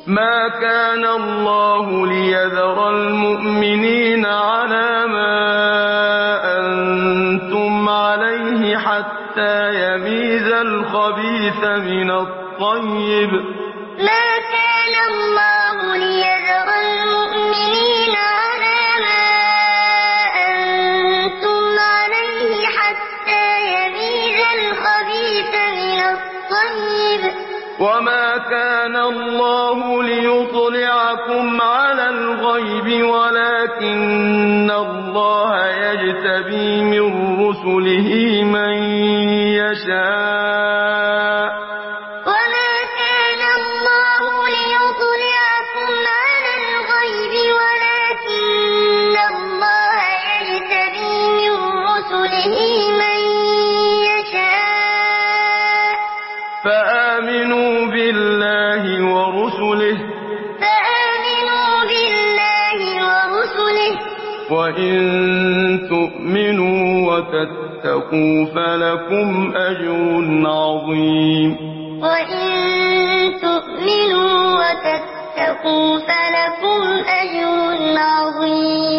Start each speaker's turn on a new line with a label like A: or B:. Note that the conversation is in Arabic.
A: ما كان الله ليذر المؤمنين على ما أنتم عليه حتى يميز الخبيث من الطيب ما كان الله ليذر المؤمنين على ما أنتم عليه حتى يميز الخبيث من الطيب وما كان الله ليطلعكم على الغيب ولكن الله يجتبي من رسله من يشاء وما كان الله ليطلعكم على الغيب ولكن الله يجتبي من رسله من يشاء فآمنوا بالله ورسله وإن تؤمنوا وتتقوا فلكم أجر عظيم وإن تؤمنوا وتتقوا فلكم أجر عظيم